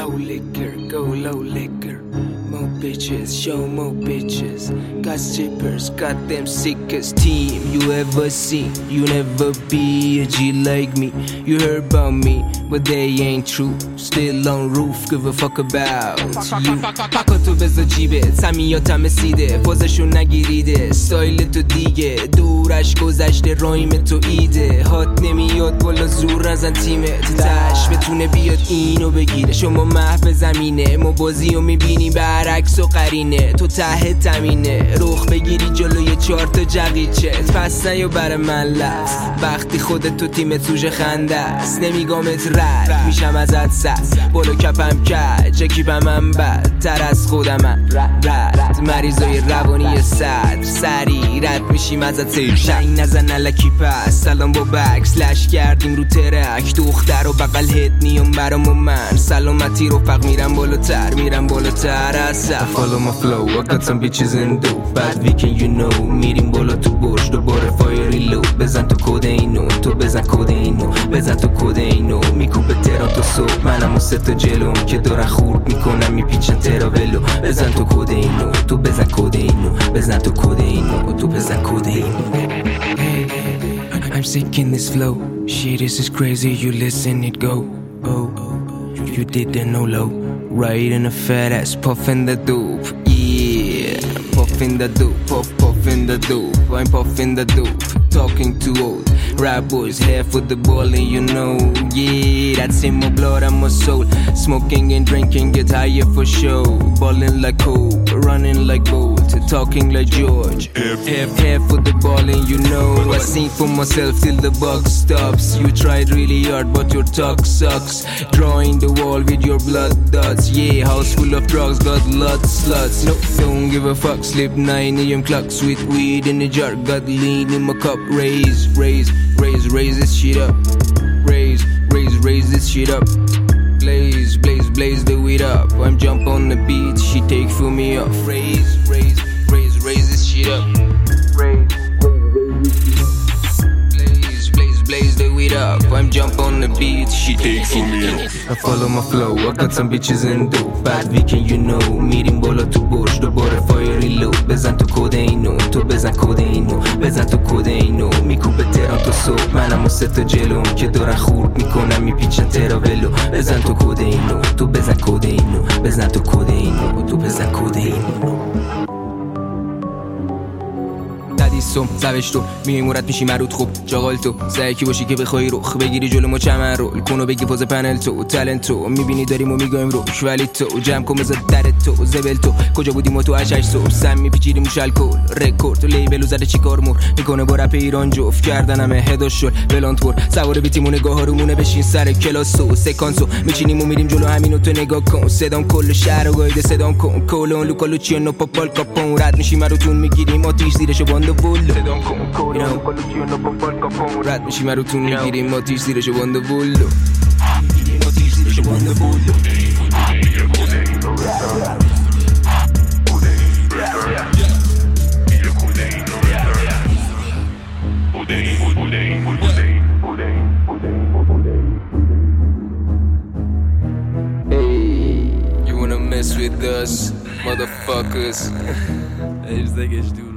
liquor, go low liquor. More bitches, show more bitches. Got strippers, got them sickest team you ever seen. You never be a G like me. You heard about me, but they ain't true. Still on roof, give a fuck about you. پاکاتو بذار جیبت، سمیاتم سیده، پوزشون نگیریده، استایل تو دیگه، دورش گذشته، رایم تو ایده، هات نمیاد بالا زور نزن تیمت، تش بتونه بیاد اینو بگیره. شما محو زمینه، ما بازیو میبینی برعکس و قرینه، تو ته تمینه، رخ بگیری جلوی 4 تا جقیچت، پس نیا برای من لست، وقتی خودت تو تیمت سوژه خنده است، نمیگامت رد میشم ازت سد، بالا کپم کج، جکیبم من بد تر از خودم، رد مریضای روانی صدر، سری رد میشیم ازت سیر، شنگ نزن علکی پس، سلام با بکس لش کردیم رو ترک، دختر و بقل هد میام برام و من، سلامتی رفق میرم بالاتر، میرم بالاتر از سف. Follow my flow, I got some bitches in dope, bad weekend you know، میریم بالا تو برج دوباره فایری لو، بزن تو کد اینو، تو بزن کد اینو، بزن تو کد اینو، میکوبه ترانتو صبح، منم و 3 تا جلوم که دارن خورد میکنم میپیچن تراولو، بزن تو کد اینو، تو بزن کد اینو، بزن تو کد اینو، تو بزن کد اینو. I'm sick in this flow, shit this is crazy, you listen it go, oh, you didn't know low, right in a fat ass, puffin' the dope, yeah, puffin' the dope, puffin' the dope, I'm puffin' the dope, talking too old, rap boys here for the ball and you know, yeah, that's in my blood and my soul, smoking and drinking, get higher for show, ballin' like Coke, running like Bolt, talking like George, here for the ball and you know, I sing for myself till the buck stops, you tried really hard but your talk sucks, drawing the wall with your blood dots, yeah, house full of drugs, got lots, sluts, no, don't give a fuck, slip 9 AM clock, sweet weed in a jar, got lean in my cup, raise this shit up, raise this shit up, blaze the weed up, I'm jump on the beat, she take for me off, raise this shit up, blaze the weed up, I'm jump on the beat, she take for me off. I follow my flow, I got some bitches in dope, bad weekend you know, میریم بالا تو برج دوباره فایری لو، بزن تو کد اینو، تو بزن کد اینو، بزن تو کد اینو، میکوبه ترانتو صبح، منم و 3 تا جلوم که دارن خورد میکنم میپیچن تراولو، بزن تو کد اینو، تو بزن کد اینو، بزن تو کد اینو، تو بزن کد اینو. سم زوشتو میمورد میشی مرود خوب جاغال تو سعی کی باشی که بخوای رخ بگیری جلو ما چمن رول کنو بگی پوز پنل تو تالنت تو میبینی داریم و میگایم روش ولی تو جمع کن بذار در تو زبل تو کجا بودیم و تو 8 صبح سم میپیچیدیم موش الکل رکورد لیبل زده چیکار مور میکنه با رپ ایران جفت کردن همه هداش شد بلانت ور سوار بیتیمون نگاه رومونه بشین سر کلاسو سکانسو میچینیم و میریم جلو همینو تو نگاه کن صدام کل شهر و گایده صدام کن کولون لوکالوچیانو پاپال کاپون رد میشیم روتون میگیریم آتیش زیرشو باندو صدام کن کولون لوکالوچیانو پاپال کاپون رد میشیم روتون میگیریم آتیش زیرشو باندو بولو آتیش زیرشو باندو بولو Hey, you wanna mess with us, motherfuckers? Eles é que